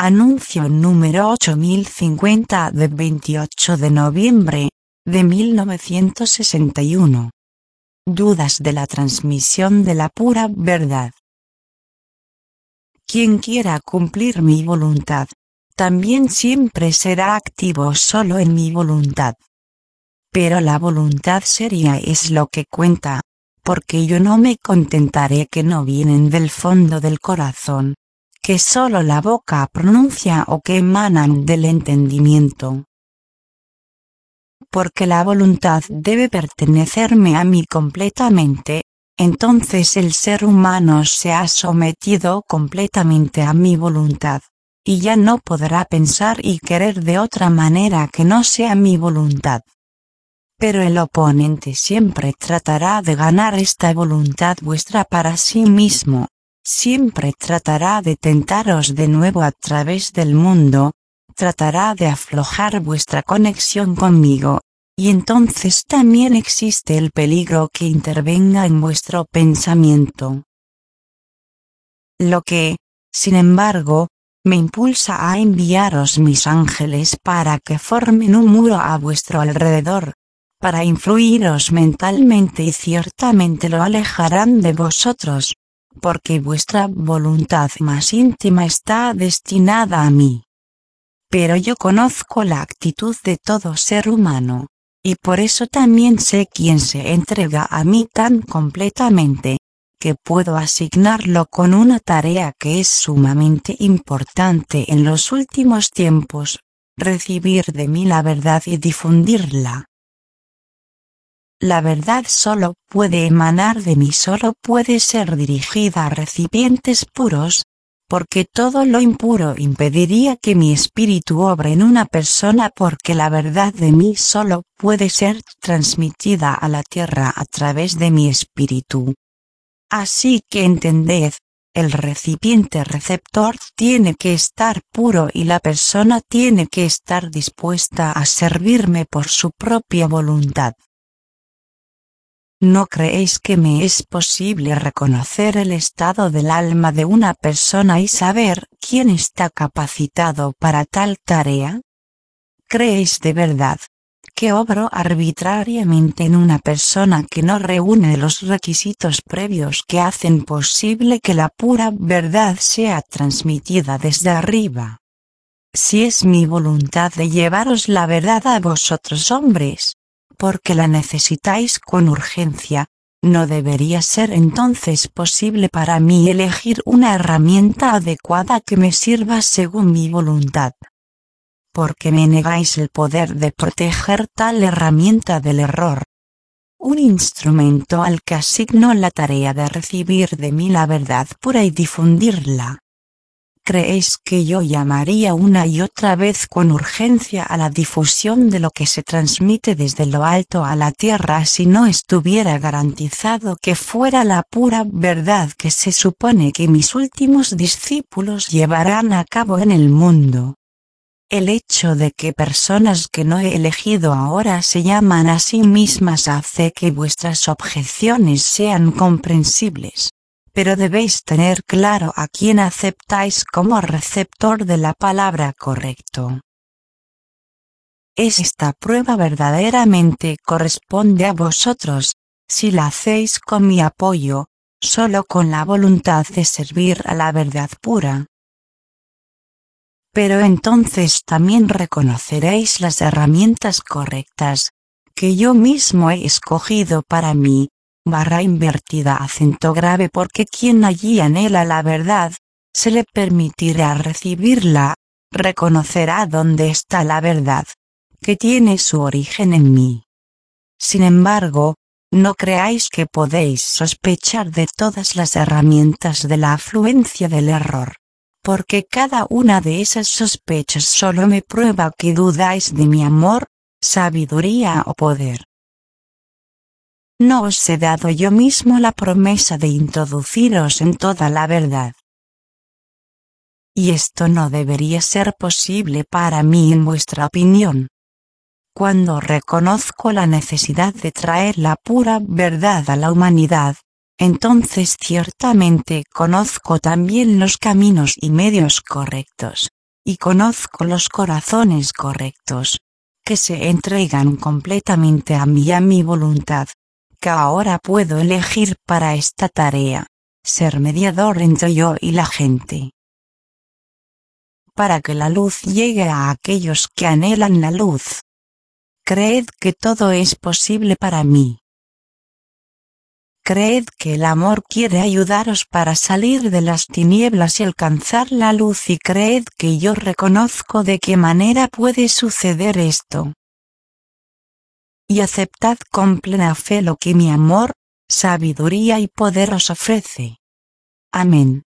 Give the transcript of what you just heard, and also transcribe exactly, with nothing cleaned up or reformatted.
Anuncio número ocho mil cincuenta de veintiocho de noviembre de mil novecientos sesenta y uno. Dudas de la transmisión de la pura verdad. Quien quiera cumplir mi voluntad, también siempre será activo solo en mi voluntad. Pero la voluntad seria es lo que cuenta, porque yo no me contentaré que no vienen del fondo del corazón, que solo la boca pronuncia o que emanan del entendimiento. Porque la voluntad debe pertenecerme a mí completamente, entonces el ser humano se ha sometido completamente a mi voluntad, y ya no podrá pensar y querer de otra manera que no sea mi voluntad. Pero el oponente siempre tratará de ganar esta voluntad vuestra para sí mismo, siempre tratará de tentaros de nuevo a través del mundo, tratará de aflojar vuestra conexión conmigo, y entonces también existe el peligro que intervenga en vuestro pensamiento. Lo que, sin embargo, me impulsa a enviaros mis ángeles para que formen un muro a vuestro alrededor, para influiros mentalmente y ciertamente lo alejarán de vosotros, porque vuestra voluntad más íntima está destinada a mí. Pero yo conozco la actitud de todo ser humano, y por eso también sé quién se entrega a mí tan completamente, que puedo asignarlo con una tarea que es sumamente importante en los últimos tiempos, recibir de mí la verdad y difundirla. La verdad solo puede emanar de mí, solo puede ser dirigida a recipientes puros, porque todo lo impuro impediría que mi espíritu obre en una persona, porque la verdad de mí solo puede ser transmitida a la tierra a través de mi espíritu. Así que entended, el recipiente receptor tiene que estar puro y la persona tiene que estar dispuesta a servirme por su propia voluntad. ¿No creéis que me es posible reconocer el estado del alma de una persona y saber quién está capacitado para tal tarea? ¿Creéis de verdad que obro arbitrariamente en una persona que no reúne los requisitos previos que hacen posible que la pura verdad sea transmitida desde arriba? Si es mi voluntad de llevaros la verdad a vosotros hombres, porque la necesitáis con urgencia, ¿no debería ser entonces posible para mí elegir una herramienta adecuada que me sirva según mi voluntad? Porque me negáis el poder de proteger tal herramienta del error. Un instrumento al que asigno la tarea de recibir de mí la verdad pura y difundirla. ¿Creéis que yo llamaría una y otra vez con urgencia a la difusión de lo que se transmite desde lo alto a la tierra si no estuviera garantizado que fuera la pura verdad que se supone que mis últimos discípulos llevarán a cabo en el mundo? El hecho de que personas que no he elegido ahora se llaman a sí mismas hace que vuestras objeciones sean comprensibles. Pero debéis tener claro a quién aceptáis como receptor de la palabra correcto. ¿Es esta prueba verdaderamente corresponde a vosotros, si la hacéis con mi apoyo, solo con la voluntad de servir a la verdad pura? Pero entonces también reconoceréis las herramientas correctas, que yo mismo he escogido para mí, barra invertida acento grave, porque quien allí anhela la verdad, se le permitirá recibirla, reconocerá dónde está la verdad, que tiene su origen en mí. Sin embargo, no creáis que podéis sospechar de todas las herramientas de la afluencia del error, porque cada una de esas sospechas solo me prueba que dudáis de mi amor, sabiduría o poder. ¿No os he dado yo mismo la promesa de introduciros en toda la verdad? Y esto no debería ser posible para mí en vuestra opinión. Cuando reconozco la necesidad de traer la pura verdad a la humanidad, entonces ciertamente conozco también los caminos y medios correctos, y conozco los corazones correctos, que se entregan completamente a mí y a mi voluntad, que ahora puedo elegir para esta tarea, ser mediador entre yo y la gente. Para que la luz llegue a aquellos que anhelan la luz. Creed que todo es posible para mí. Creed que el amor quiere ayudaros para salir de las tinieblas y alcanzar la luz, y creed que yo reconozco de qué manera puede suceder esto. Y aceptad con plena fe lo que mi amor, sabiduría y poder os ofrece. Amén.